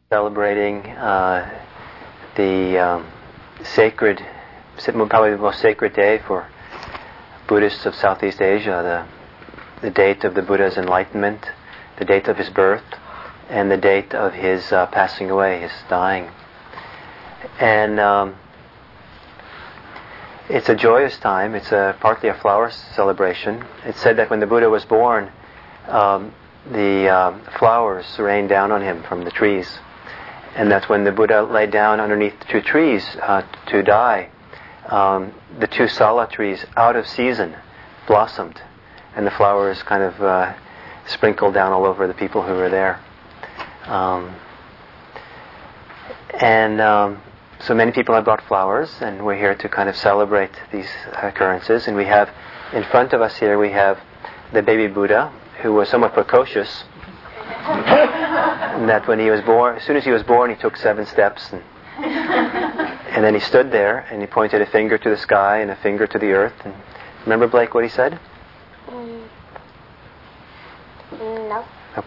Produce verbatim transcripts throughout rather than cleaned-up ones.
celebrating uh, the um, sacred, probably the most sacred day for Buddhists of Southeast Asia, the, the date of the Buddha's enlightenment, the date of his birth, and the date of his uh, passing away, his dying. And um, it's a joyous time. It's a, partly a flower celebration. It's said that when the Buddha was born, um, the um, flowers rained down on him from the trees. And that when the Buddha lay down underneath the two trees uh, to die, um, the two sala trees, out of season, blossomed. And the flowers kind of uh, sprinkled down all over the people who were there. Um, and um, so many people have brought flowers, and we're here to kind of celebrate these occurrences. And we have, in front of us here, we have the baby Buddha, who was somewhat precocious. And that when he was born, as soon as he was born, he took seven steps, and, and then he stood there and he pointed a finger to the sky and a finger to the earth. And remember, Blake, what he said? Mm. No. Oh.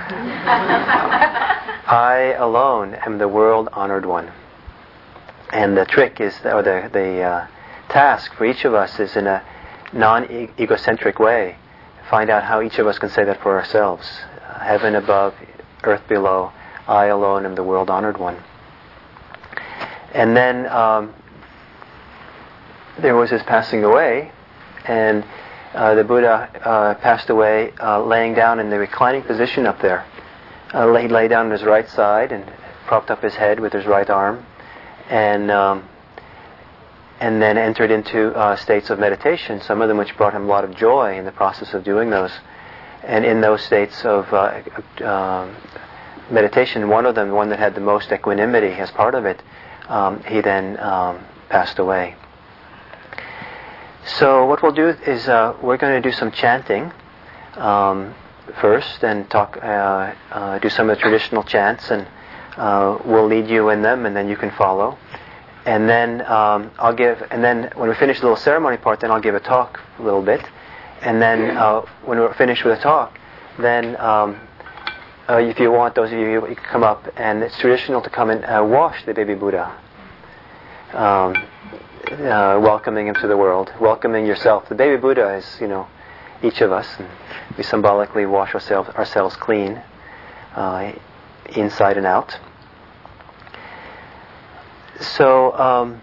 I alone am the world honored one. And the trick is, or the the uh, task for each of us is, in a non-egocentric way, find out how each of us can say that for ourselves. Uh, heaven above, earth below, I alone am the world honored one. And then um, there was his passing away, and uh, the Buddha uh, passed away uh, laying down in the reclining position up there. Uh, he lay down on his right side and propped up his head with his right arm, and um, and then entered into uh, states of meditation, some of them which brought him a lot of joy in the process of doing those. And in those states of uh, uh, meditation, one of them, the one that had the most equanimity as part of it, um, he then um, passed away. So what we'll do is uh, we're going to do some chanting um, first, and talk, uh, uh, do some of the traditional chants, and uh, we'll lead you in them, and then you can follow. And then um, I'll give, and then when we finish the little ceremony part, then I'll give a talk a little bit. And then uh, when we're finished with the talk, then um, uh, if you want, those of you, you can come up, and it's traditional to come and uh, wash the baby Buddha, um, uh, welcoming him to the world, welcoming yourself. The baby Buddha is, you know, each of us, and we symbolically wash ourselves ourselves clean, uh, inside and out. So um,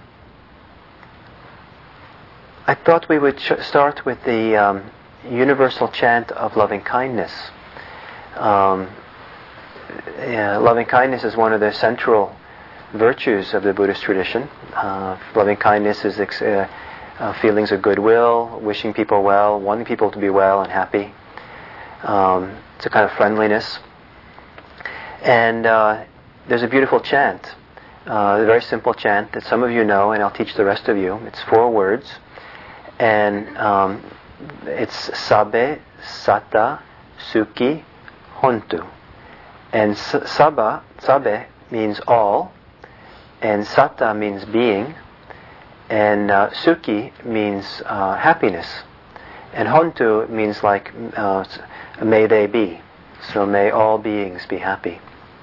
I thought we would ch- start with the um, universal chant of loving kindness. Um, yeah, loving kindness is one of the central virtues of the Buddhist tradition. Uh, loving kindness is ex- uh, uh, feelings of goodwill, wishing people well, wanting people to be well and happy. Um, it's a kind of friendliness. And uh, there's a beautiful chant, uh, a very simple chant that some of you know, and I'll teach the rest of you. It's four words. And um, it's Sabbe, Satta, Sukhi, Hontu. And Sabba, Sabbe means all, and Satta means being, and uh, Sukhi means uh, happiness, and Hontu means like uh, may they be. So may all beings be happy.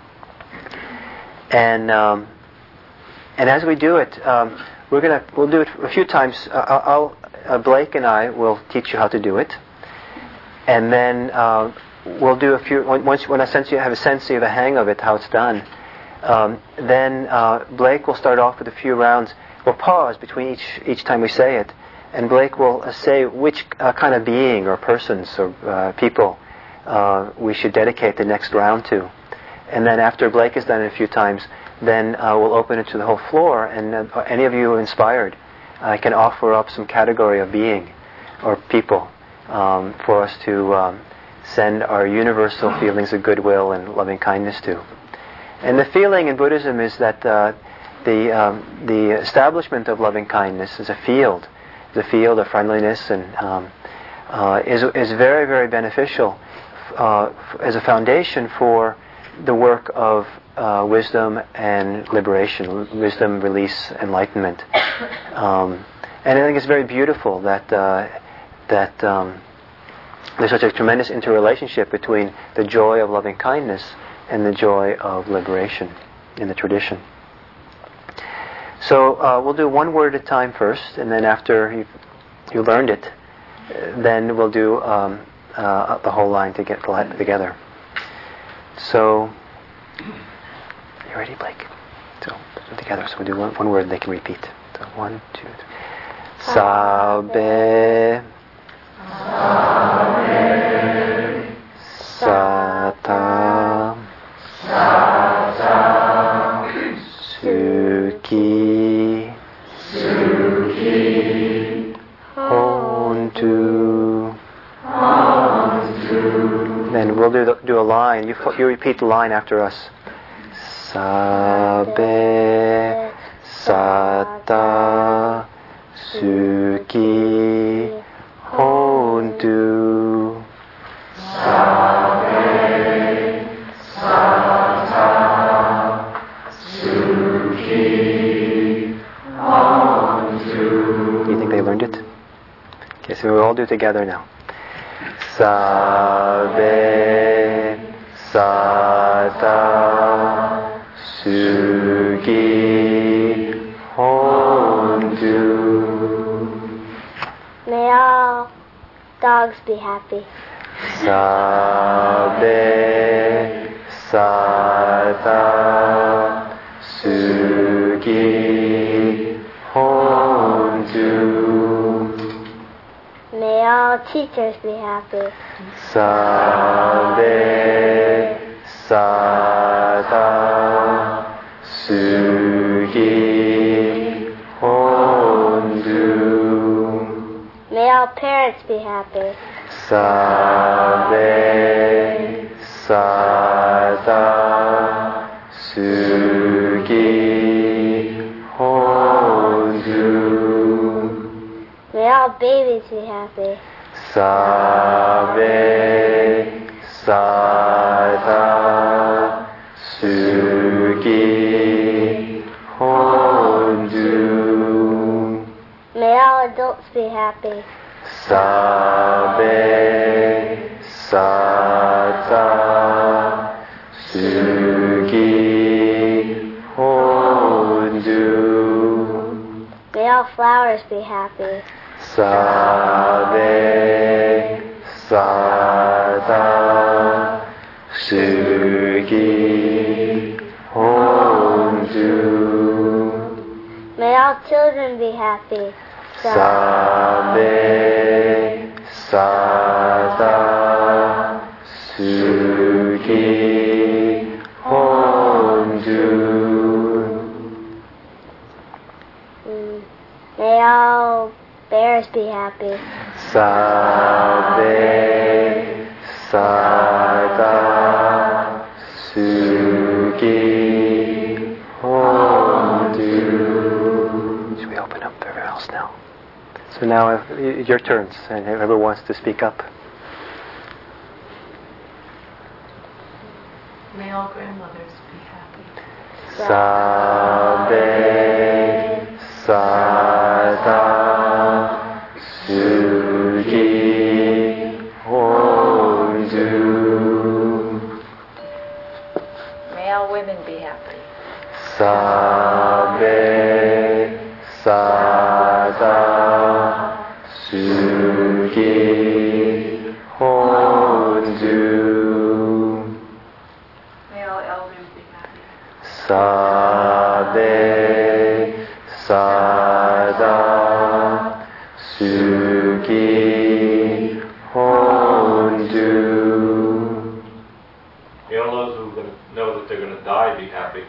And um, and as we do it, um, we're gonna we'll do it a few times. Uh, I'll. Uh, Blake and I will teach you how to do it, and then uh, we'll do a few. Once when I sense you have a sense, you have a hang of it, how it's done. Um, then uh, Blake will start off with a few rounds. We'll pause between each each time we say it, and Blake will uh, say which uh, kind of being or persons or uh, people uh, we should dedicate the next round to. And then after Blake has done it a few times, then uh, we'll open it to the whole floor, and uh, any of you inspired, I can offer up some category of being or people um, for us to um, send our universal feelings of goodwill and loving kindness to. And the feeling in Buddhism is that uh, the um, the establishment of loving kindness is a field, the field of friendliness, and um, uh, is is very very beneficial uh, as a foundation for the work of uh, wisdom and liberation, wisdom, release, enlightenment. Um, and I think it's very beautiful that uh, that um, there's such a tremendous interrelationship between the joy of loving kindness and the joy of liberation. in the tradition. So uh, we'll do one word at a time first, and then after you've, you learned it, uh, then we'll do um, uh, the whole line to get together. So, you ready, Blake? So, together. So we'll do one, one word, and they can repeat. So one, two, three. Sabe. Sabe. Sata. Sata. Suki. Suki. Hontu. Hontu. Then we'll do the, do a line. You you repeat the line after us. Sabe. Sata. Suki. Hontu. Sabe. Sata. Suki. Hontu. Do you think they learned it? Okay, so we'll all do it together now. Sabe. Sata. Suki. Hontu. May all dogs be happy. Sabe. Sata. Suki. Hontu. May all teachers be happy. Sabe. Sata. Suki. Hontu. May all parents be happy. Sabe. Sata. Suki. Hontu. May all babies be happy. Sabe. Sata. Suki. Hontu. May all adults be happy. Sabe. Sata. Suki. Hontu. May all flowers be happy. Sabe. Sata. Suki. Hontu. May all children be happy. Sabe. Sata. Suki. Hontu. Mm. May all bears be happy. Sabe. Sata. Suki. Hontu. Should we open up everywhere else now? So now if, your turns, and whoever wants to speak up. May all grandmothers be happy. Sabe. Sata. Suki. Hontu. May all women be happy. Sabe. Sata. Suki. Hontu. May all elders be happy. Sabe. Sata. Suki. Hontu. May all those who know that they're going to die be happy.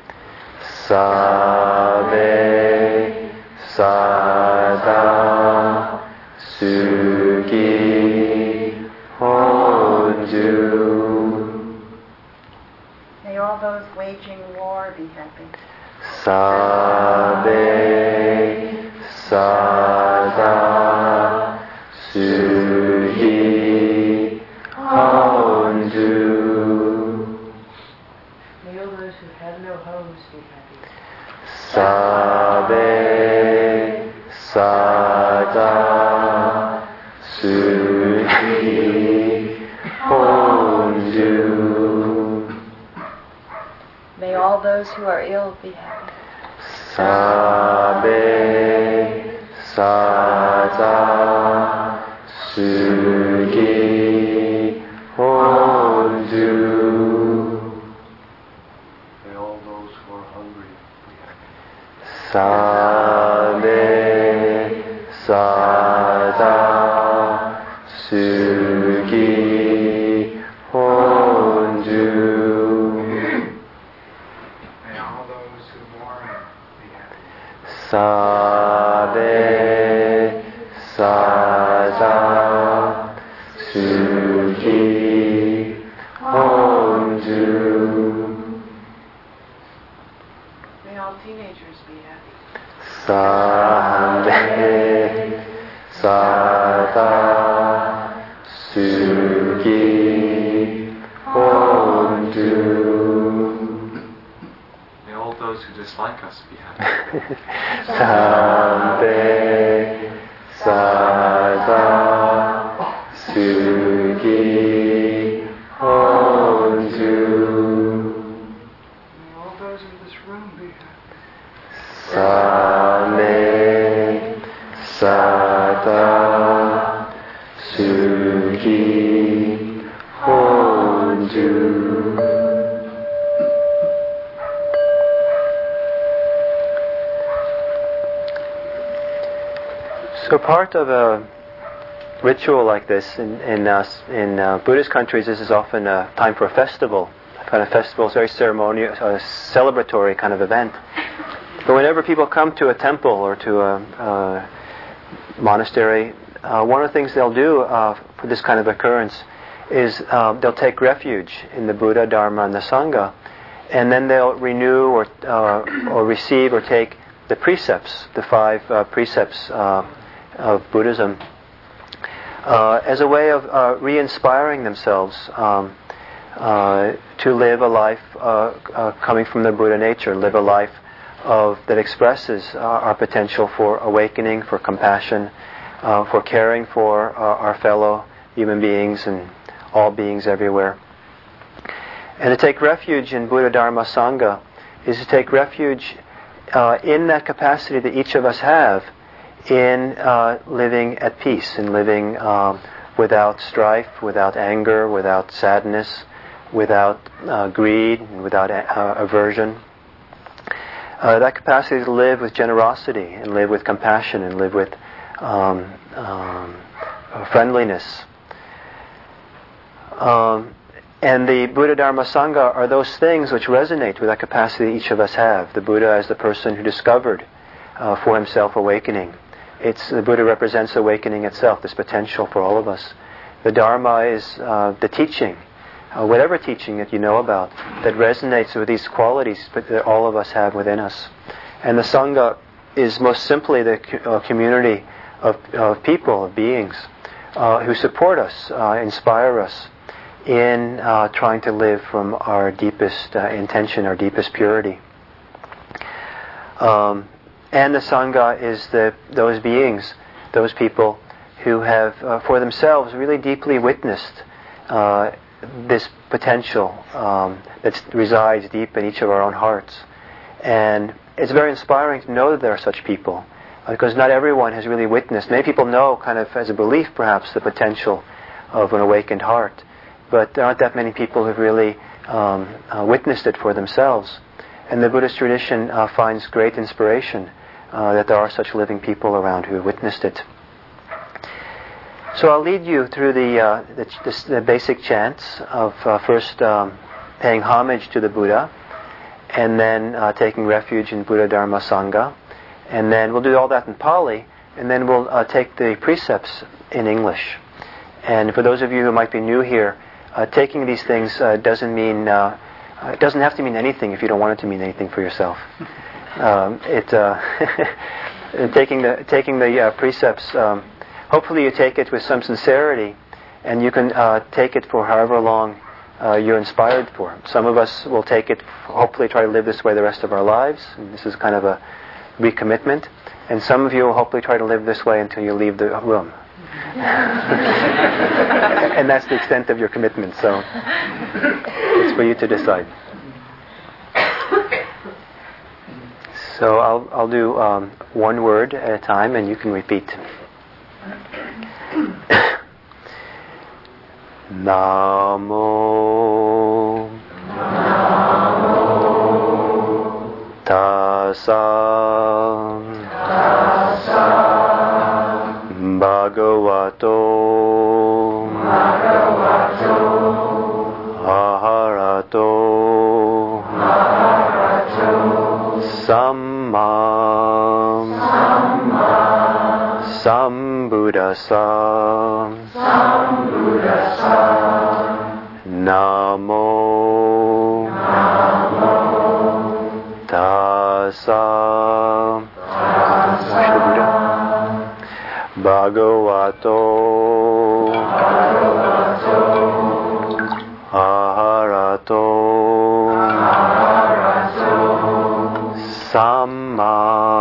Sabe. Sata. Suki. Hontu. May all those waging war be happy. Sabe. Sata. Suki. Hontu. May all those who have no homes be happy. Sabe. Sata. Suki. Hontu. May all those who are ill be happy. Sabbe Sada Sukhi Hondu. May all those who are hungry be happy. Sabbe Sada Sukhi Hondu. May all those who mourn be happy. Sabbe Sada Sukhi Hondu. May all teenagers be happy. Sabbe Sada Sukhi Hondu. May all those who dislike us be happy. Sabbe Sada Sukhi Hondu. May all those in this room be happy. Sabbe Sada Sukhi Hondu. So part of a ritual like this in in, uh, in uh, Buddhist countries, this is often a time for a festival. A kind of festival is very ceremonial, a celebratory kind of event. But whenever people come to a temple or to a, a monastery, uh, one of the things they'll do uh, for this kind of occurrence is uh, they'll take refuge in the Buddha, Dharma, and the Sangha, and then they'll renew or uh, or receive or take the precepts, the five uh, precepts uh, of Buddhism, uh, as a way of uh, re-inspiring themselves um, uh, to live a life uh, uh, coming from the Buddha nature, live a life of that expresses uh, our potential for awakening, for compassion, uh, for caring for uh, our fellow human beings and all beings everywhere. And to take refuge in Buddha, Dharma, Sangha is to take refuge uh, in that capacity that each of us have in uh, living at peace, in living um, without strife, without anger, without sadness, without uh, greed, and without uh, aversion. Uh, that capacity to live with generosity and live with compassion and live with um, um, friendliness. Um, and the Buddha, Dharma, Sangha are those things which resonate with that capacity each of us have. The Buddha as the person who discovered uh, for himself awakening. It's, the Buddha represents awakening itself, this potential for all of us. The Dharma is uh, the teaching, uh, whatever teaching that you know about, that resonates with these qualities that all of us have within us. And the Sangha is most simply the uh, community of, of people, of beings, uh, who support us, uh, inspire us in uh, trying to live from our deepest uh, intention, our deepest purity. Um, and the Sangha is the those beings, those people who have uh, for themselves really deeply witnessed uh, this potential um, that resides deep in each of our own hearts. And it's very inspiring to know that there are such people, uh, because not everyone has really witnessed. Many people know, kind of as a belief perhaps, the potential of an awakened heart, but there aren't that many people who've really um, uh, witnessed it for themselves. And the Buddhist tradition uh, finds great inspiration uh, that there are such living people around who have witnessed it. So I'll lead you through the, uh, the, the, the basic chants of uh, first um, paying homage to the Buddha, and then uh, taking refuge in Buddha, Dharma, Sangha, and then we'll do all that in Pali, and then we'll uh, take the precepts in English. And for those of you who might be new here, uh, taking these things uh, doesn't mean uh, it doesn't have to mean anything if you don't want it to mean anything for yourself. Um, it uh, taking the taking the uh, precepts. Um, hopefully, you take it with some sincerity, and you can uh, take it for however long uh, you're inspired for. Some of us will take it, hopefully, try to live this way the rest of our lives. And this is kind of a recommitment. And some of you will hopefully try to live this way until you leave the room. And that's the extent of your commitment. So it's for you to decide. So I'll I'll do um, one word at a time, and you can repeat. Namo, Namo Tassa, Tassa Bhagavato, Bhagavato Arahato, Arahato Samma, Samma Sambuddhassa, Sambuddhassa. Namo, Namo Tassa, Tassa Bhagavato, Bhagavato Arahato, Arahato Samma,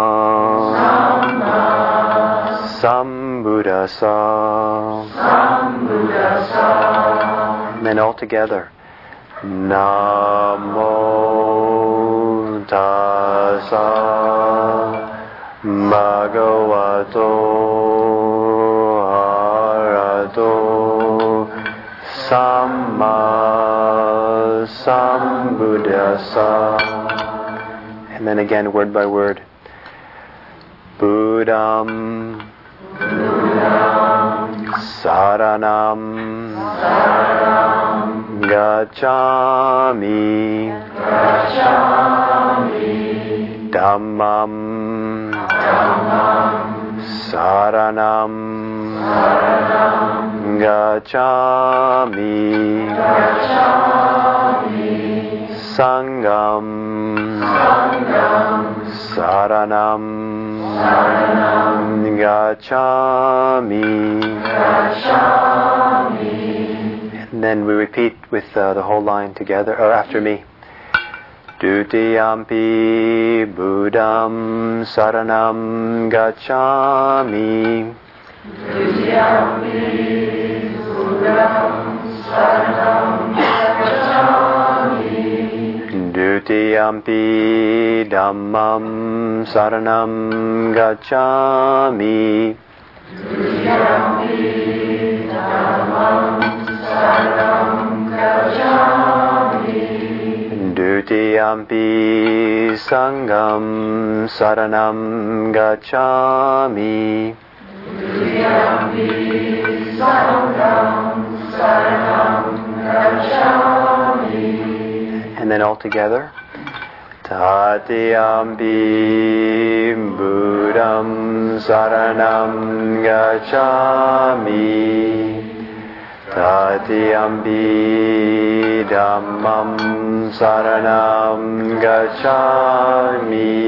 Samma Sambuddhassa, Sambuddhassa. And then all together. Namo Tassa Bhagavato Arahato Samma Sambuddhassa. And then again, word by word. Buddham, Buddham Saranam, Saranam Gacchami, Gacchami Dhammam, Dhammam Saranam, Saranam Gacchami, Gacchami Sangham, Sangham Saranam, Saranam Gacchami, Gacchami. And then we repeat with uh, the whole line together, or after me. Dutiyampi Buddham Saranam Gacchami. Dutiyampi Buddham Saranam Gacchami. Dutiyampi Dhammam Saranam Gacchami. Dutiyampi Dhammam Saranam Gacchami. Dutiyampi Sangham Saranam Gacchami. Dutiyampi Sangham Saranam Gacchami. And then all together. Tatiyampi Buddham Saranam Gacchami. Tatiyampi Dhammam Saranam Gacchami.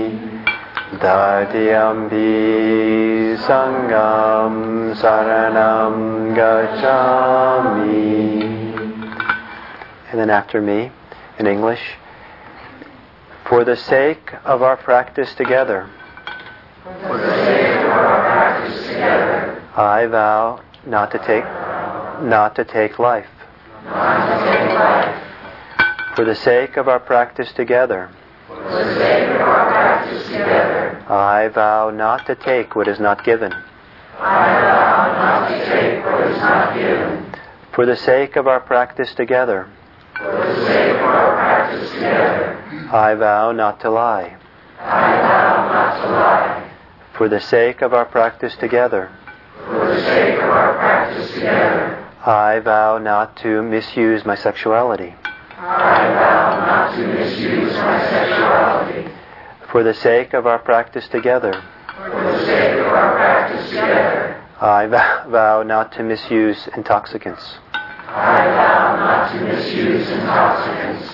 Tatiyampi Sangham Saranam Gacchami. And then after me, in English. For the sake of our practice together, For the sake of our practice together, I vow not to take not to take life. Not to take life. For the sake of our practice together, For the sake of our practice together, I vow not to take what is not given. I vow not to take what is not given. For the sake of our practice together, For the sake of our practice together, I vow not to lie. I vow not to lie. For the sake of our practice together, For the sake of our practice together, I vow not to misuse my sexuality. I vow not to misuse my sexuality. For the sake of our practice together, For the sake of our practice together, I vow, vow not to misuse intoxicants. I vow not to misuse intoxicants.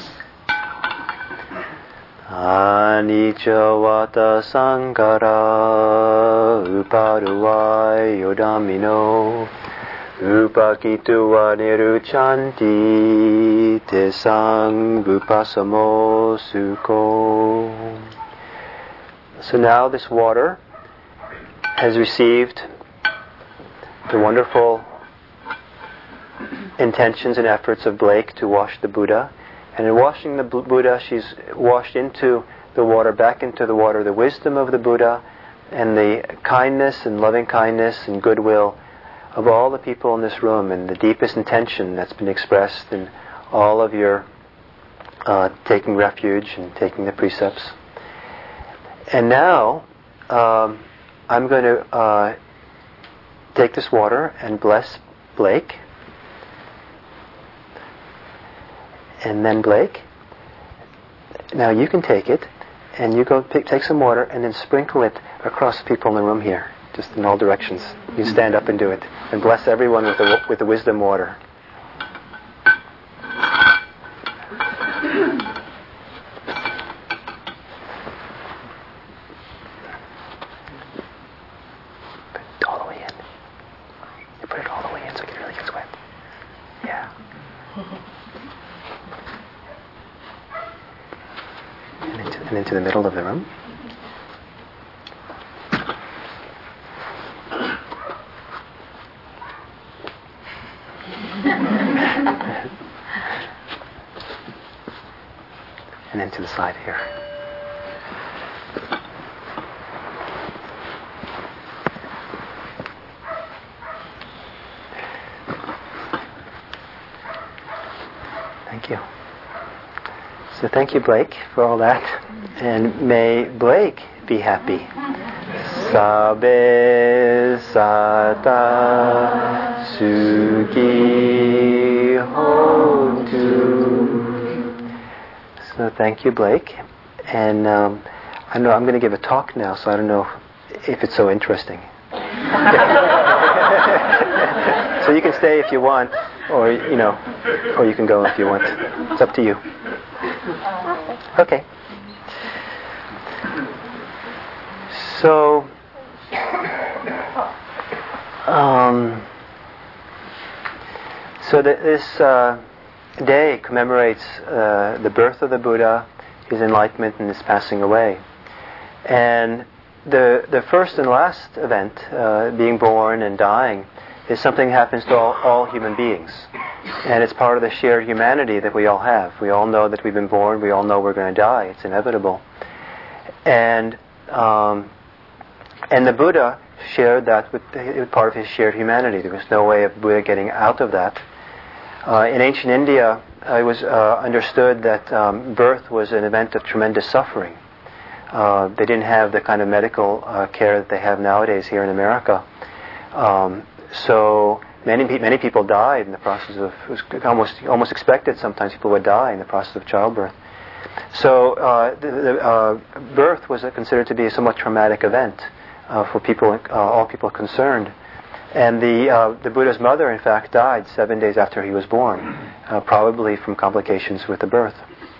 Anicca vata sankhara upaduvai yodamino upakituva niruchanti tesang vipasamo sukho. So now this water has received the wonderful intentions and efforts of Blake to wash the Buddha. And in washing the Buddha, she's washed into the water back into the water, the wisdom of the Buddha, and the kindness and loving kindness and goodwill of all the people in this room, and the deepest intention that's been expressed in all of your uh, taking refuge and taking the precepts. And now, um, I'm going to uh, take this water and bless Blake. And then Blake. Now you can take it, and you go pick, take some water, and then sprinkle it across the people in the room here, just in all directions. You stand up and do it, and bless everyone with the with the wisdom water. And into the middle of the room. And into the side here. Thank you. So thank you, Blake, for all that. And may Blake be happy. Sabbe sata sukhi hontu. So thank you, Blake. And um, I know I'm going to give a talk now, so I don't know if it's so interesting. So you can stay if you want, or you know, or you can go if you want. It's up to you. Okay. So, um, so that this uh, day commemorates uh, the birth of the Buddha, his enlightenment, and his passing away. And the the first and last event, uh, being born and dying, is something that happens to all, all human beings. And it's part of the shared humanity that we all have. We all know that we've been born. We all know we're going to die. It's inevitable. And um, and the Buddha shared that with the, part of his shared humanity. There was no way of Buddha getting out of that. Uh, in ancient India, it was uh, understood that um, birth was an event of tremendous suffering. Uh, they didn't have the kind of medical uh, care that they have nowadays here in America. Um, so many many people died in the process of. It was almost almost expected. Sometimes people would die in the process of childbirth. So uh, the, the, uh, birth was considered to be a somewhat traumatic event uh, for people, uh, all people concerned. And the uh, the Buddha's mother, in fact, died seven days after he was born, uh, probably from complications with the birth.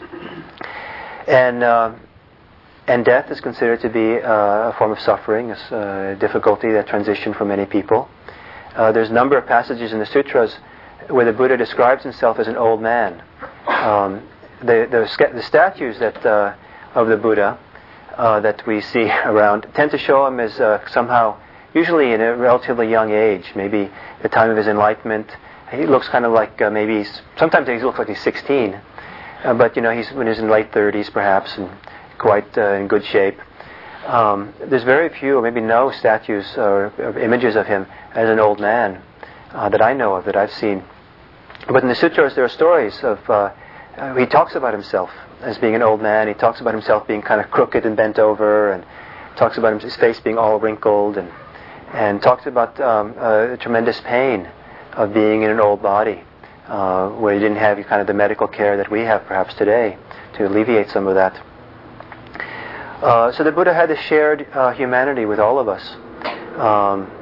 And uh, and death is considered to be uh, a form of suffering, a difficulty that transition for many people. Uh, there's a number of passages in the sutras where the Buddha describes himself as an old man. Um, the, the the statues that uh, of the Buddha uh, that we see around tend to show him as uh, somehow, usually in a relatively young age, maybe the time of his enlightenment. He looks kind of like uh, maybe he's, sometimes he looks like he's sixteen, uh, but you know he's when he's in late thirties perhaps and quite uh, in good shape. Um, there's very few, or maybe no, statues or, or images of him as an old man uh, that I know of, that I've seen. But in the sutras there are stories of, uh, uh, he talks about himself as being an old man. He talks about himself being kind of crooked and bent over, and talks about his face being all wrinkled, and and talks about um, uh, tremendous pain of being in an old body, uh, where he didn't have kind of the medical care that we have perhaps today to alleviate some of that. Uh, so the Buddha had this shared uh, humanity with all of us. Um,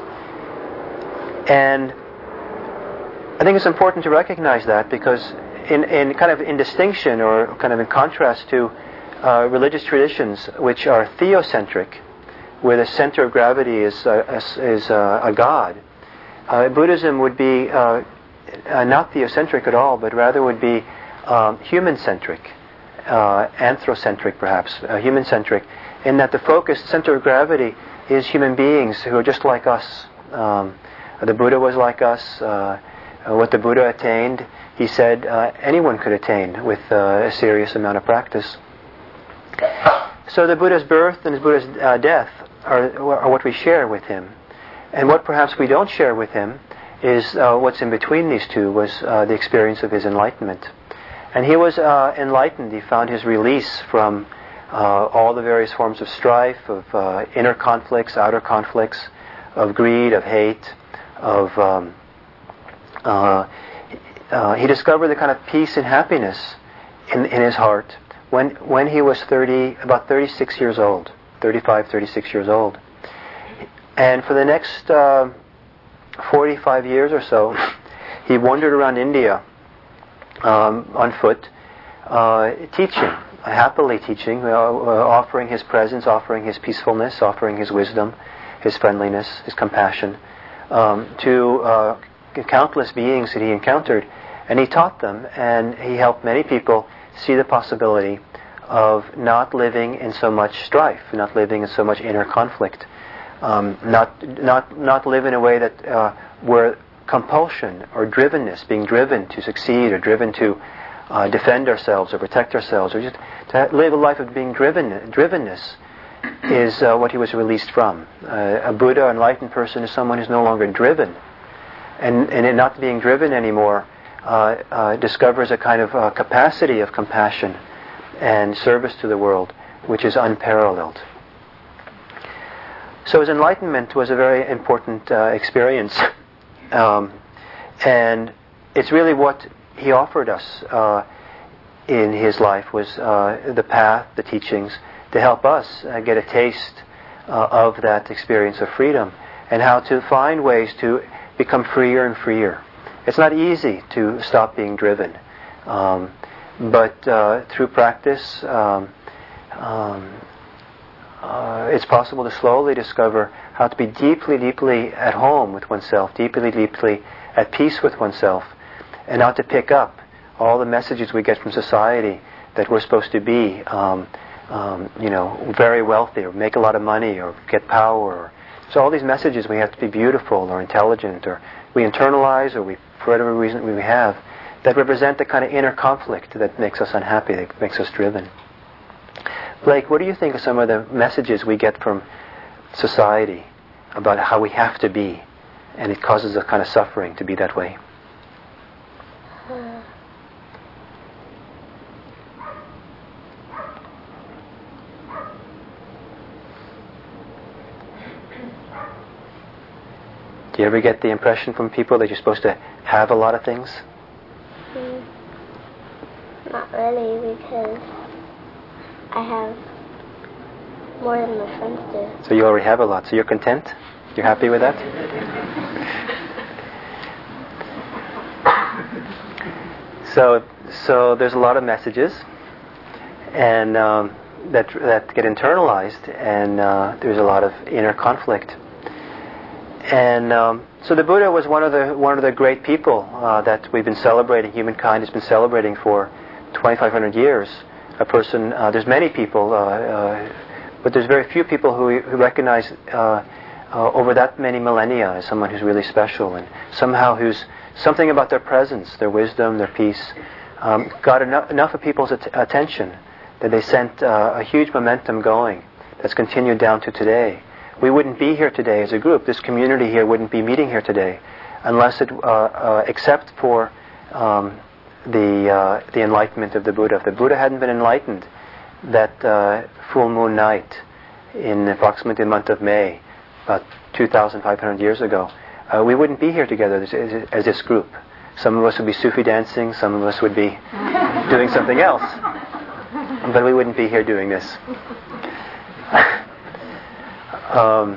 and I think it's important to recognize that, because in, in kind of in distinction or kind of in contrast to uh, religious traditions which are theocentric, where the center of gravity is, uh, is uh, a god, uh, Buddhism would be uh, uh, not theocentric at all, but rather would be um, human-centric. Uh, anthrocentric perhaps, uh, human-centric, in that the focus, center of gravity is human beings who are just like us. Um, the Buddha was like us. Uh, what the Buddha attained, he said, uh, anyone could attain with uh, a serious amount of practice. So the Buddha's birth and the Buddha's uh, death are, are what we share with him. And what perhaps we don't share with him is uh, what's in between these two, was uh, the experience of his enlightenment. And he was uh, enlightened. He found his release from uh, all the various forms of strife, of uh, inner conflicts, outer conflicts, of greed, of hate, of... Um, uh, uh, he discovered the kind of peace and happiness in, in his heart when when he was thirty, about thirty-six years old, thirty-five, thirty-six years old. And for the next uh, forty-five years or so, he wandered around India um, on foot, uh, teaching, happily teaching, uh, uh, offering his presence, offering his peacefulness, offering his wisdom, his friendliness, his compassion um, to uh, countless beings that he encountered. And he taught them, and he helped many people see the possibility of not living in so much strife, not living in so much inner conflict, um, not not not live in a way that uh, where compulsion or drivenness, being driven to succeed or driven to uh, defend ourselves or protect ourselves, or just to live a life of being driven, drivenness, is uh, what he was released from. Uh, a Buddha, enlightened person, is someone who's no longer driven, and and in not being driven anymore. Uh, uh, discovers a kind of uh, capacity of compassion and service to the world which is unparalleled. So his enlightenment was a very important uh, experience, um, and it's really what he offered us uh, in his life was uh, the path, the teachings, to help us uh, get a taste uh, of that experience of freedom and how to find ways to become freer and freer. It's not easy to stop being driven, um, but uh, through practice, um, um, uh, it's possible to slowly discover how to be deeply, deeply at home with oneself, deeply, deeply at peace with oneself, and not to pick up all the messages we get from society that we're supposed to be, um, um, you know, very wealthy, or make a lot of money, or get power. Or, so all these messages, we have to be beautiful or intelligent, or we internalize, or we, for whatever reason we have, that represent the kind of inner conflict that makes us unhappy, that makes us driven. Blake, what do you think of some of the messages we get from society about how we have to be, and it causes a kind of suffering to be that way? Do you ever get the impression from people that you're supposed to have a lot of things? Mm, not really, because I have more than my friends do. So you already have a lot. So you're content? You're happy with that? so, so there's a lot of messages, and um, that that get internalized, and uh, there's a lot of inner conflict. And um, so the Buddha was one of the one of the great people uh, that we've been celebrating. Humankind has been celebrating for twenty-five hundred years. A person, uh, there's many people, uh, uh, but there's very few people who, who recognize uh, uh, over that many millennia as someone who's really special, and somehow who's something about their presence, their wisdom, their peace, um, got enough, enough of people's at- attention that they sent uh, a huge momentum going that's continued down to today. We wouldn't be here today as a group. This community here wouldn't be meeting here today unless it, uh, uh, except for um, the uh, the enlightenment of the Buddha. If the Buddha hadn't been enlightened that uh, full moon night in approximately the month of May, about two thousand five hundred years ago, uh, we wouldn't be here together as, as, as this group. Some of us would be Sufi dancing, some of us would be doing something else, but we wouldn't be here doing this. Um,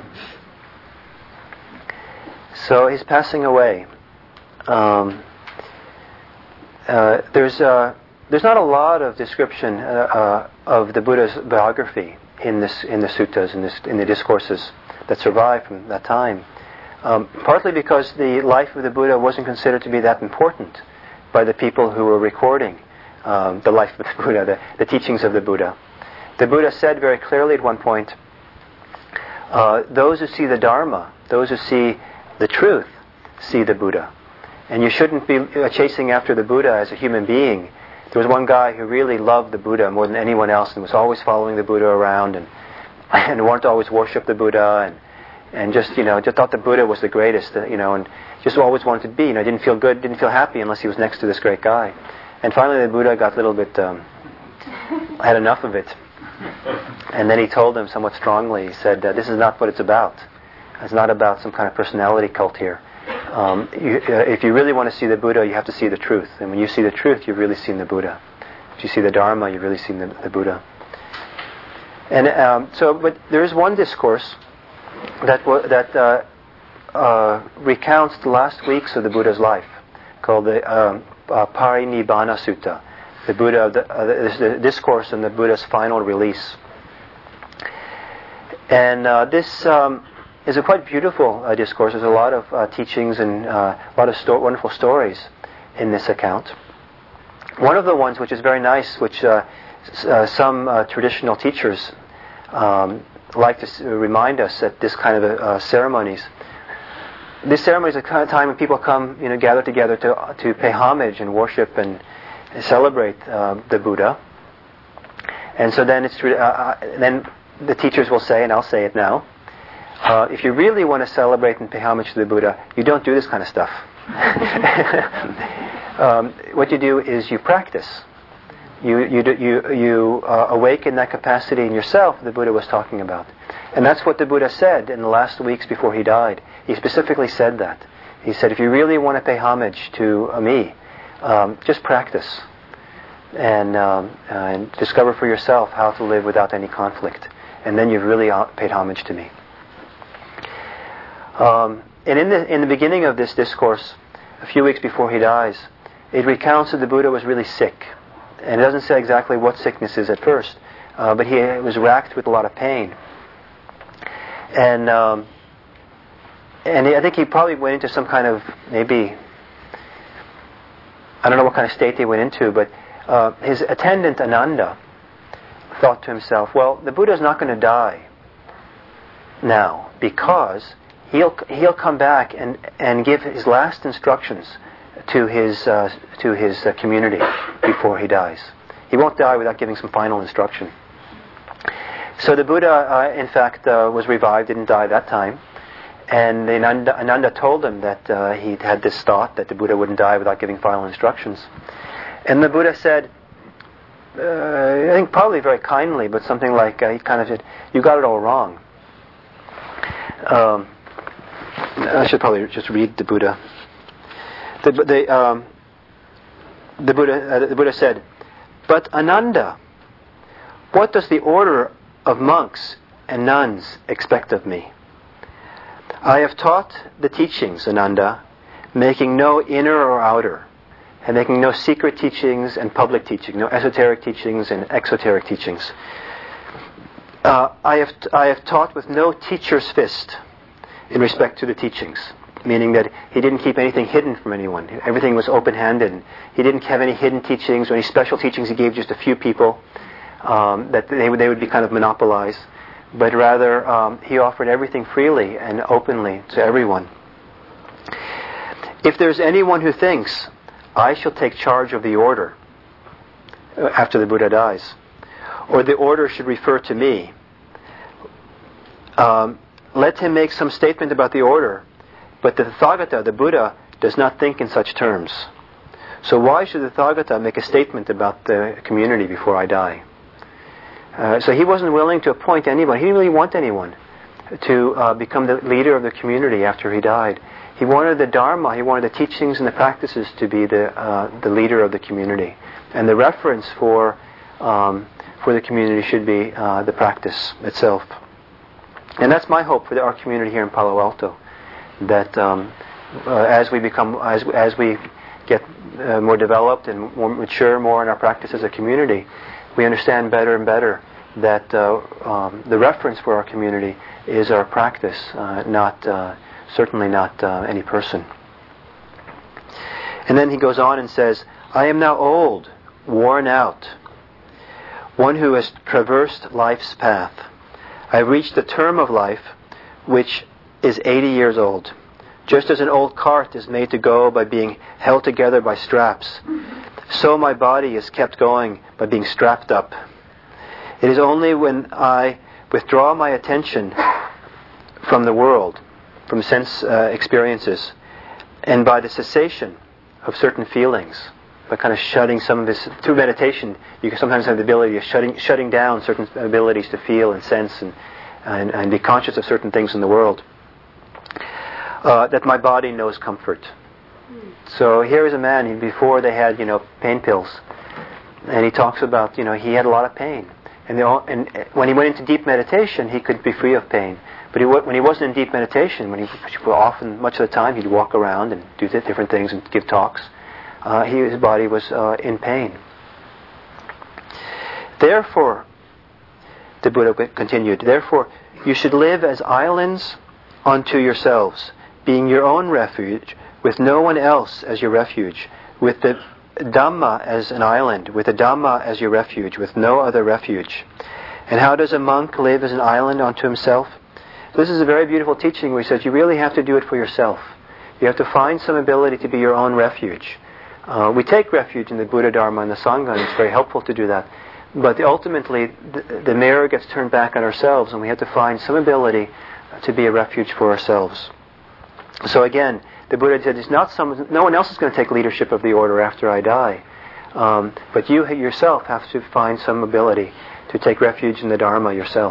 so he's passing away. Um, uh, there's uh, there's not a lot of description uh, uh, of the Buddha's biography in this in the suttas, in this in the discourses that survive from that time. Um, partly because the life of the Buddha wasn't considered to be that important by the people who were recording um, the life of the Buddha, the, the teachings of the Buddha. The Buddha said very clearly at one point, Uh, those who see the Dharma, those who see the truth, see the Buddha. And you shouldn't be uh, chasing after the Buddha as a human being There was one guy who really loved the Buddha more than anyone else and was always following the Buddha around and and wanted to always worship the Buddha and and just, you know, just thought the Buddha was the greatest, uh, you know, and just always wanted to be, you know, didn't feel good, didn't feel happy unless he was next to this great guy. And finally the Buddha got a little bit, um, had enough of it. And then he told him somewhat strongly, he said, uh, this is not what it's about. It's not about some kind of personality cult here. Um, you, uh, if you really want to see the Buddha, you have to see the truth. And when you see the truth, you've really seen the Buddha. If you see the Dharma, you've really seen the, the Buddha. And um, so, but there is one discourse that w- that uh, uh, recounts the last weeks of the Buddha's life, called the um, uh, Parinibbana Sutta, the Buddha, the, uh, the, the discourse on the Buddha's final release. And uh, this um, is a quite beautiful uh, discourse. There's a lot of uh, teachings and uh, a lot of sto- wonderful stories in this account. One of the ones which is very nice, which uh, s- uh, some uh, traditional teachers um, like to s- remind us at this kind of uh, ceremonies. This ceremony is a kind of time when people come, you know, gather together to uh, to pay homage and worship and celebrate uh, the Buddha. And so then it's uh, then the teachers will say, and I'll say it now, uh, if you really want to celebrate and pay homage to the Buddha, you don't do this kind of stuff. um, what you do is you practice. You you do, you you uh, awaken that capacity in yourself the Buddha was talking about, and that's what the Buddha said in the last weeks before he died. He specifically said that. He said, if you really want to pay homage to uh, me, um, just practice and, um, uh, and discover for yourself how to live without any conflict, and then you've really paid homage to me. Um, and in the in the beginning of this discourse, a few weeks before he dies, it recounts that the Buddha was really sick. And it doesn't say exactly what sickness is at first, uh, but he was racked with a lot of pain. And um, and I think he probably went into some kind of, maybe, I don't know what kind of state they went into, but uh, his attendant Ananda thought to himself, well, the Buddha's not going to die now, because he'll he'll come back and, and give his last instructions to his uh, to his uh, community before he dies. He won't die without giving some final instruction. So the Buddha, uh, in fact, uh, was revived, didn't die that time. And Ananda, Ananda told him that uh, he had this thought that the Buddha wouldn't die without giving final instructions. And the Buddha said, uh, I think probably very kindly, but something like, uh, he kind of said, you got it all wrong. Um, I should probably just read the Buddha. The, the, um, the Buddha, uh, the Buddha said, but Ananda, what does the order of monks and nuns expect of me? I have taught the teachings, Ananda, making no inner or outer, and making no secret teachings and public teaching, no esoteric teachings and exoteric teachings. Uh, I have t- I have taught with no teacher's fist in respect to the teachings, meaning that he didn't keep anything hidden from anyone. Everything was open-handed. He didn't have any hidden teachings or any special teachings he gave just a few people um, that they would, they would be kind of monopolized. But rather, um, he offered everything freely and openly to everyone. If there's anyone who thinks, I shall take charge of the order after the Buddha dies, or the order should refer to me, um, let him make some statement about the order. But the Tathagata, the Buddha, does not think in such terms. So why should the Tathagata make a statement about the community before I die? Uh, so he wasn't willing to appoint anyone. He didn't really want anyone to uh, become the leader of the community after he died. He wanted the Dharma, he wanted the teachings and the practices to be the uh, the leader of the community. And the reference for um, for the community should be uh, the practice itself. And that's my hope for the, our community here in Palo Alto. That um, uh, as we become, as as we get uh, more developed and more mature, more in our practice as a community, we understand better and better that uh, um, the reference for our community is our practice, uh, not uh, certainly not uh, any person. And then he goes on and says, "I am now old, worn out, one who has traversed life's path. I have reached the term of life, which is eighty years old. Just as an old cart is made to go by being held together by straps, So my body is kept going by being strapped up. It is only when I withdraw my attention from the world, from sense uh, experiences, and by the cessation of certain feelings, by kind of shutting some of this, through meditation, you can sometimes have the ability of shutting shutting down certain abilities to feel and sense and and, and be conscious of certain things in the world, uh, that my body knows comfort. So here is a man, he, before they had, you know, pain pills, and he talks about, you know, he had a lot of pain. And, all, and when he went into deep meditation, he could be free of pain. But he, when he wasn't in deep meditation, when he well, often, much of the time, he'd walk around and do different things and give talks. Uh, he, his body was uh, in pain. Therefore, the Buddha continued, therefore, you should live as islands unto yourselves, being your own refuge, with no one else as your refuge, with the Dhamma as an island, with the Dhamma as your refuge, with no other refuge. And how does a monk live as an island unto himself? This is a very beautiful teaching where he says you really have to do it for yourself. You have to find some ability to be your own refuge. Uh, we take refuge in the Buddha, Dharma, and the Sangha, and it's very helpful to do that. But ultimately, the, the mirror gets turned back on ourselves, and we have to find some ability to be a refuge for ourselves. So again, the Buddha said, "It's not some. No one else is going to take leadership of the order after I die, um, but you yourself have to find some ability to take refuge in the Dharma yourself."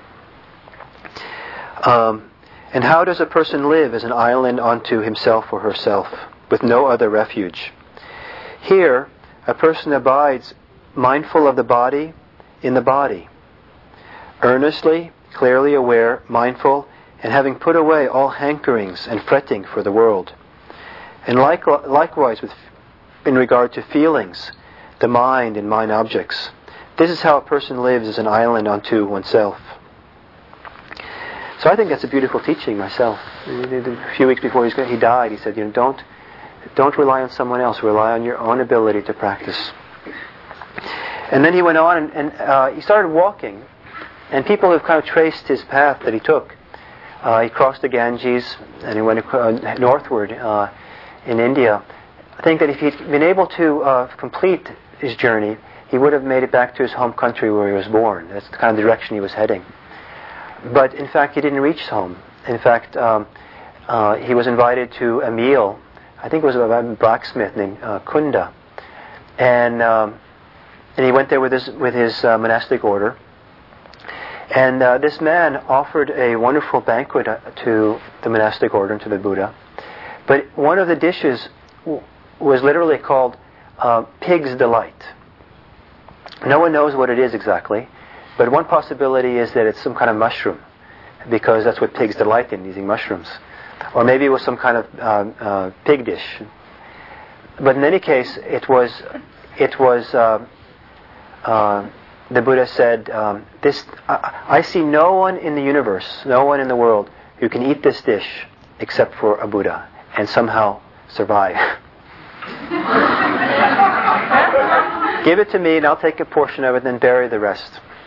Um, and how does a person live as an island unto himself or herself, with no other refuge? Here, a person abides mindful of the body in the body, earnestly, clearly aware, mindful, and having put away all hankerings and fretting for the world. And like, likewise with, in regard to feelings, the mind and mind objects. This is how a person lives as an island unto oneself. So I think that's a beautiful teaching myself. A few weeks before he died, he said, you know, don't, don't rely on someone else, rely on your own ability to practice. And then he went on and, and uh, he started walking. And people have kind of traced his path that he took. Uh, he crossed the Ganges and he went uh, northward uh, in India. I think that if he'd been able to uh, complete his journey, he would have made it back to his home country where he was born. That's kind of the direction he was heading. But in fact, he didn't reach home. In fact, um, uh, he was invited to a meal. I think it was a blacksmith named uh, Kunda, and um, and he went there with his with his uh, monastic order. And uh, this man offered a wonderful banquet uh, to the monastic order and to the Buddha. But one of the dishes w- was literally called uh, Pig's Delight. No one knows what it is exactly, but one possibility is that it's some kind of mushroom, because that's what pigs delight in, eating mushrooms. Or maybe it was some kind of uh, uh, pig dish. But in any case, it was, it was. Uh, uh, the Buddha said, um, "This I, I see no one in the universe, no one in the world who can eat this dish except for a Buddha and somehow survive. Give it to me, and I'll take a portion of it, and then bury the rest."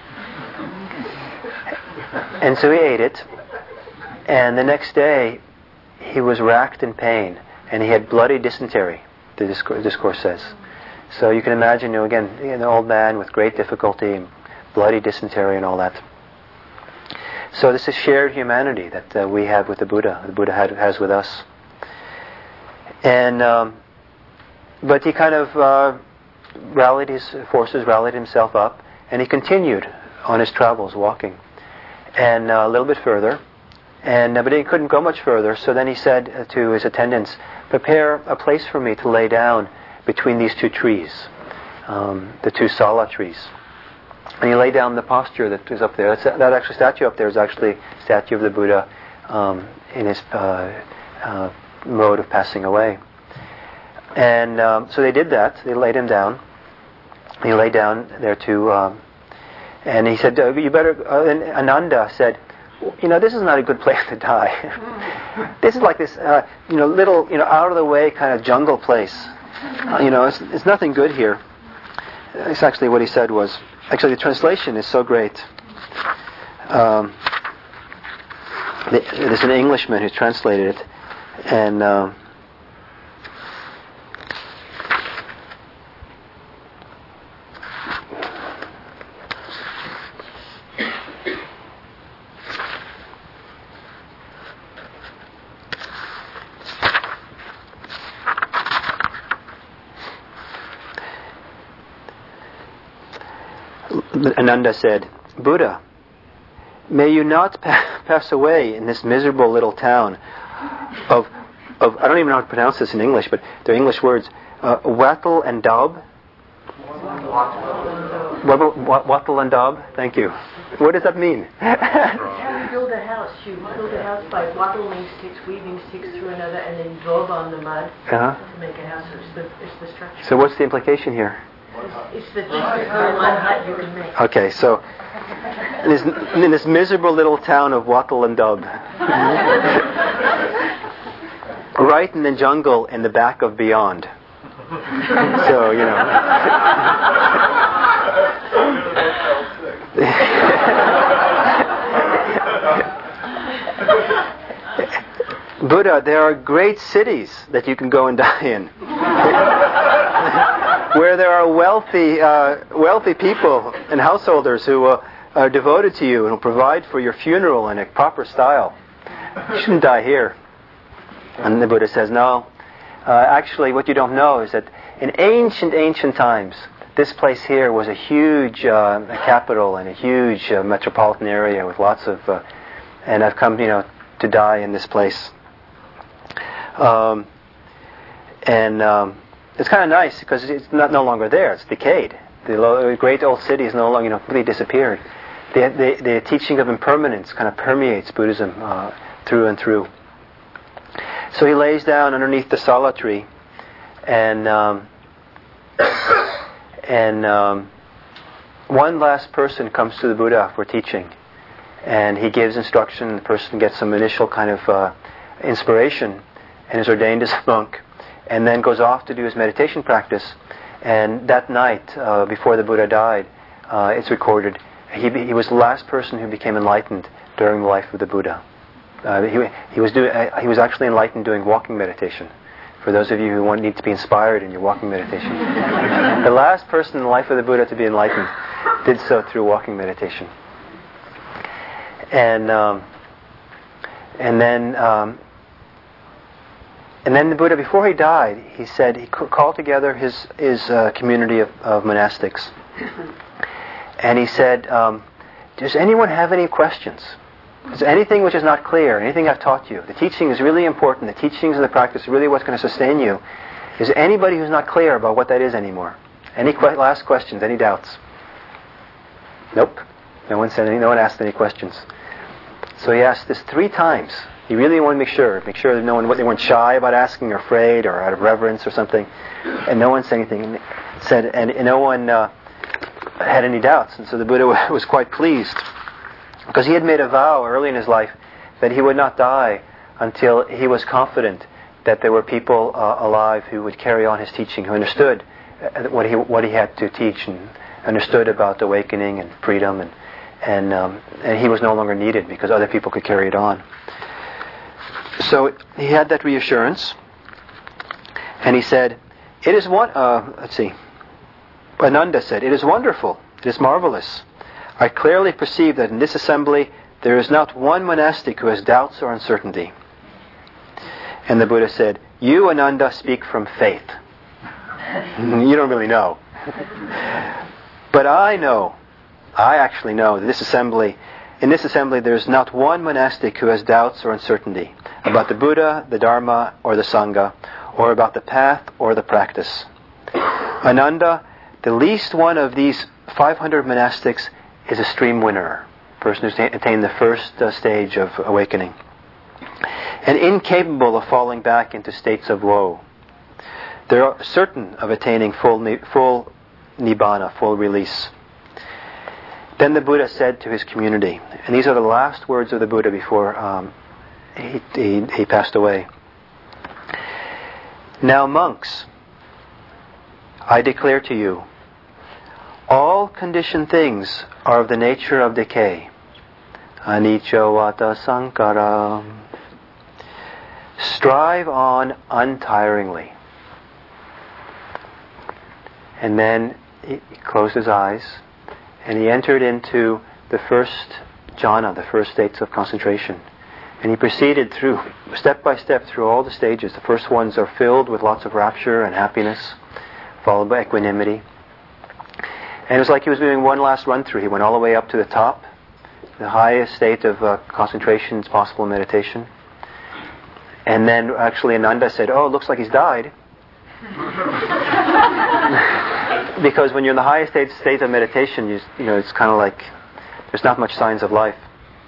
And so he ate it, and the next day he was racked in pain, and he had bloody dysentery, the discourse, discourse says. So you can imagine, you know, again, an old man with great difficulty, and bloody dysentery and all that. So this is shared humanity that uh, we have with the Buddha, the Buddha had, has with us. And um, but he kind of uh, rallied his forces, rallied himself up, and he continued on his travels, walking, and uh, a little bit further. And uh, but he couldn't go much further. So then he said uh, to his attendants, "Prepare a place for me to lay down between these two trees, um, the two Sala trees." And he lay down the posture that is up there. That's, that actual statue up there is actually a statue of the Buddha um, in his uh, uh, mode of passing away. And um, so they did that. They laid him down. He lay down there too. Um, and he said, uh, "You better." Uh, and Ananda said, "You know, this is not a good place to die. This is like this, uh, you know, little, you know, out of the way kind of jungle place. Uh, you know, it's, it's nothing good here." It's actually what he said was. Actually, the translation is so great. Um, the, there's an Englishman who translated it, and uh, Ananda said, Buddha, may you not pa- pass away in this miserable little town of, of, I don't even know how to pronounce this in English, but they're English words, uh, Wattle and Daub. Wattle and Daub, thank you. What does that mean? How you build a house, you build a house by wattling sticks, weaving sticks through another, and then daub on the mud uh-huh. to make a house. It's the, it's the structure. So what's the implication here? It's, it's the thickest little mud hut you can make. Okay, so in this, in this miserable little town of Wattle and Daub, right in the jungle in the back of Beyond. So, you know. Buddha, there are great cities that you can go and die in, where there are wealthy, uh, wealthy people and householders who uh, are devoted to you and will provide for your funeral in a proper style. You shouldn't die here. And the Buddha says, no. Uh, actually, what you don't know is that in ancient, ancient times, this place here was a huge uh, a capital and a huge uh, metropolitan area with lots of, uh, and I've come, you know, to die in this place. Um, and um, it's kind of nice because it's not no longer there; it's decayed. The lo- great old city is no longer, you know, completely disappeared. The, the, the teaching of impermanence kind of permeates Buddhism uh, through and through. So he lays down underneath the sala tree, and um, and um, one last person comes to the Buddha for teaching, and he gives instruction. The person gets some initial kind of uh, inspiration, and is ordained as a monk, and then goes off to do his meditation practice. And that night, uh, before the Buddha died, uh, it's recorded, he, he was the last person who became enlightened during the life of the Buddha. Uh, he, he was doing. Uh, he was actually enlightened doing walking meditation. For those of you who want need to be inspired in your walking meditation, the last person in the life of the Buddha to be enlightened did so through walking meditation. And um, and then um, and then the Buddha, before he died, he said he called together his his uh, community of, of monastics, and he said, um, "Does anyone have any questions? Is there anything which is not clear? Anything I've taught you? The teaching is really important. The teachings and the practice is really what's going to sustain you. Is there anybody who's not clear about what that is anymore? Any que- last questions? Any doubts?" Nope. No one said any. No one asked any questions. So he asked this three times. He really wanted to make sure, make sure that no one, they weren't shy about asking, or afraid, or out of reverence or something. And no one said anything. And said, and, and no one uh, had any doubts. And so the Buddha was quite pleased, because he had made a vow early in his life that he would not die until he was confident that there were people uh, alive who would carry on his teaching, who understood what he what he had to teach, and understood about awakening and freedom, and and um, and he was no longer needed because other people could carry it on. So he had that reassurance, and he said, "It is one." Uh, let's see. Ananda said, "It is wonderful. It is marvelous. I clearly perceive that in this assembly there is not one monastic who has doubts or uncertainty." And the Buddha said, "You, Ananda, speak from faith. You don't really know. But I know, I actually know that this assembly, in this assembly there is not one monastic who has doubts or uncertainty about the Buddha, the Dharma, or the Sangha, or about the path or the practice. Ananda, the least one of these five hundred monastics is a stream winner, a person who's attained the first uh, stage of awakening, and incapable of falling back into states of woe. They are certain of attaining full ni- full nibbana, full release." Then the Buddha said to his community, and these are the last words of the Buddha before um, he, he, he passed away. "Now, monks, I declare to you, all conditioned things are of the nature of decay. Anicca vata sankhara. Strive on untiringly." And then he closed his eyes, and he entered into the first jhana, the first states of concentration. And he proceeded through, step by step, through all the stages. The first ones are filled with lots of rapture and happiness, followed by equanimity. And it was like he was doing one last run through. He went all the way up to the top, the highest state of uh, concentration is possible in meditation. And then actually Ananda said, oh, it looks like he's died. Because when you're in the highest state, state of meditation, you, you know, it's kind of like there's not much signs of life.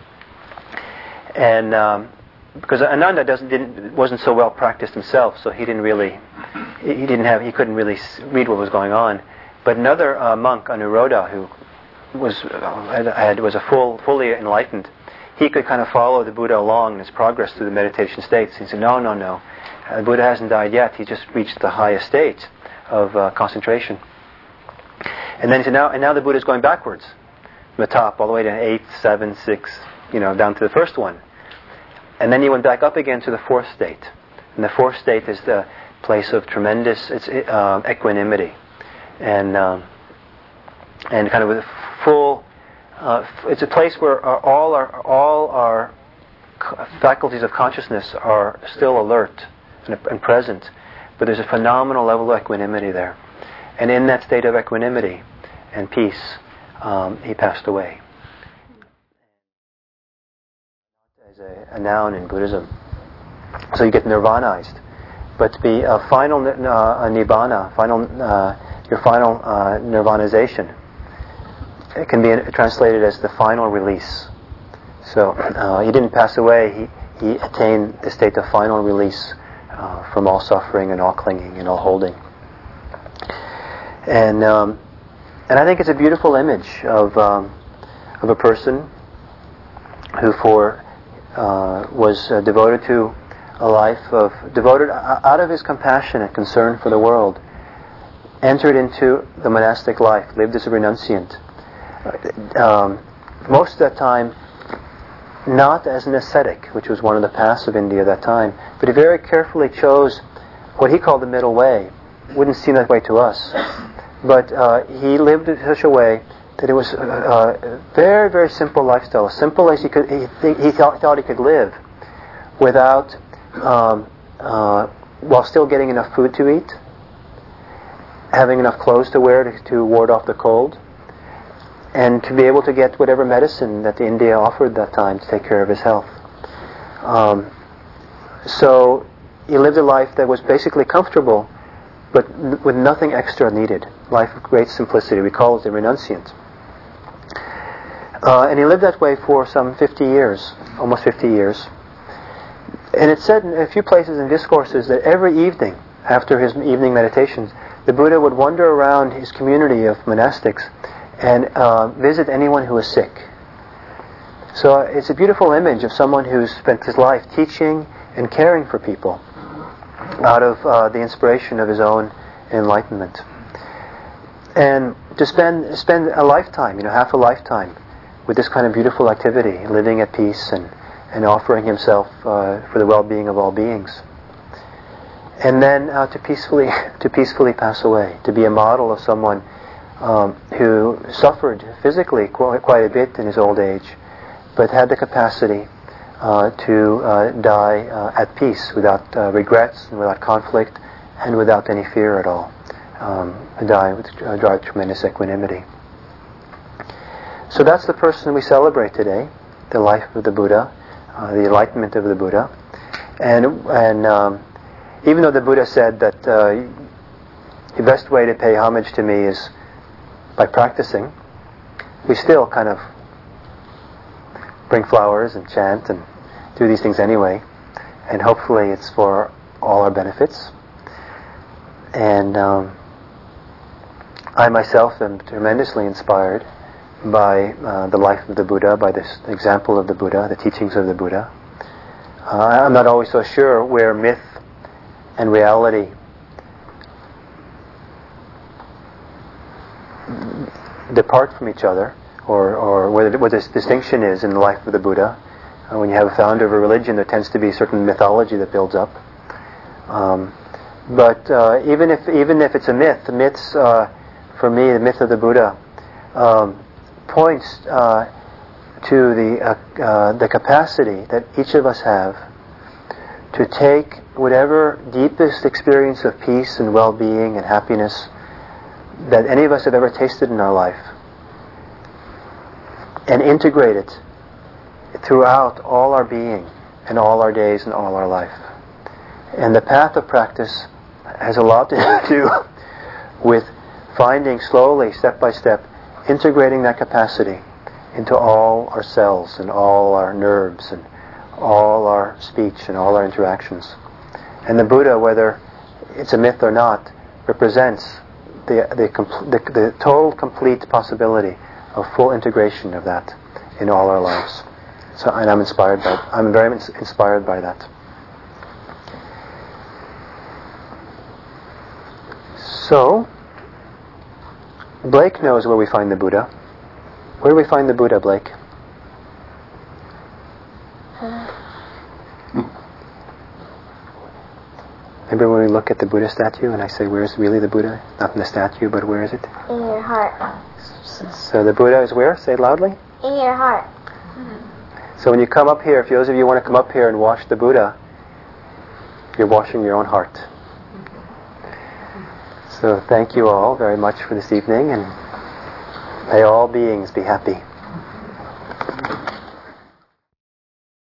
And um, because Ananda doesn't didn't wasn't so well practiced himself, so he didn't really he didn't have he couldn't really read what was going on. But another uh, monk, Anuruddha, who was uh, had, was a full fully enlightened, he could kind of follow the Buddha along in his progress through the meditation states. He said, no, no, no, uh, the Buddha hasn't died yet. He just reached the highest state of uh, concentration. And then he said, now and now the Buddha is going backwards from the top all the way to eight, seven, six, you know, down to the first one. And then he went back up again to the fourth state. And the fourth state is the place of tremendous it's, uh, equanimity. And um, and kind of with full, uh, it's a place where our, all our all our faculties of consciousness are still alert and, and present, but there's a phenomenal level of equanimity there. And in that state of equanimity and peace, um, he passed away. As a, a noun in Buddhism, so you get nirvanized, but to be a final uh, a nibbana, final. Uh, Your final uh, nirvanization. It can be translated as the final release. So uh, he didn't pass away. He he attained the state of final release uh, from all suffering and all clinging and all holding. And um, and I think it's a beautiful image of um, of a person who for uh, was uh, devoted to a life of devoted uh, out of his compassion and concern for the world. Entered into the monastic life, lived as a renunciant. Um, most of that time, not as an ascetic, which was one of the paths of India at that time, but he very carefully chose what he called the middle way. Wouldn't seem that way to us, but uh, he lived in such a way that it was a uh, uh, very, very simple lifestyle, as simple as he could. He, th- he thought, thought he could live without, um, uh, while still getting enough food to eat, having enough clothes to wear to, to ward off the cold, and to be able to get whatever medicine that India offered that time to take care of his health. Um, so he lived a life that was basically comfortable, but n- with nothing extra needed. Life of great simplicity. We call it the renunciant. Uh, and he lived that way for some fifty years, almost fifty years. And it's said in a few places in discourses that every evening, after his evening meditations, the Buddha would wander around his community of monastics and uh, visit anyone who was sick. So it's a beautiful image of someone who's spent his life teaching and caring for people out of uh, the inspiration of his own enlightenment. And to spend spend a lifetime, you know, half a lifetime with this kind of beautiful activity, living at peace and, and offering himself uh, for the well-being of all beings. And then uh, to peacefully to peacefully pass away, to be a model of someone um, who suffered physically quite, quite a bit in his old age, but had the capacity uh, to uh, die uh, at peace, without uh, regrets and without conflict, and without any fear at all. Um, die with uh, drive tremendous equanimity. So that's the person we celebrate today, the life of the Buddha, uh, the enlightenment of the Buddha, and and. Um, Even though the Buddha said that uh, the best way to pay homage to me is by practicing, we still kind of bring flowers and chant and do these things anyway. And hopefully it's for all our benefits. And um, I myself am tremendously inspired by uh, the life of the Buddha, by this example of the Buddha, the teachings of the Buddha. Uh, I'm not always so sure where myth and reality depart from each other, or, or where the, what this distinction is in the life of the Buddha. Uh, when you have a founder of a religion, there tends to be a certain mythology that builds up. Um, but uh, even if even if it's a myth, the myths, uh, for me, the myth of the Buddha um, points uh, to the uh, uh, the capacity that each of us have to take whatever deepest experience of peace and well-being and happiness that any of us have ever tasted in our life, and integrate it throughout all our being and all our days and all our life. And the path of practice has a lot to do with finding slowly, step by step, integrating that capacity into all our cells and all our nerves and all our speech and all our interactions. And the Buddha, whether it's a myth or not, represents the the, compl- the, the total, complete possibility of full integration of that in all our lives. So, and I'm inspired by. I'm very ins- inspired by that. So, Blake knows where we find the Buddha. Where do we find the Buddha, Blake? Remember when we look at the Buddha statue and I say, where's really the Buddha? Not in the statue, but where is it? In your heart. So the Buddha is where? Say it loudly. In your heart. So when you come up here, if those of you want to come up here and wash the Buddha, you're washing your own heart. So thank you all very much for this evening, and may all beings be happy.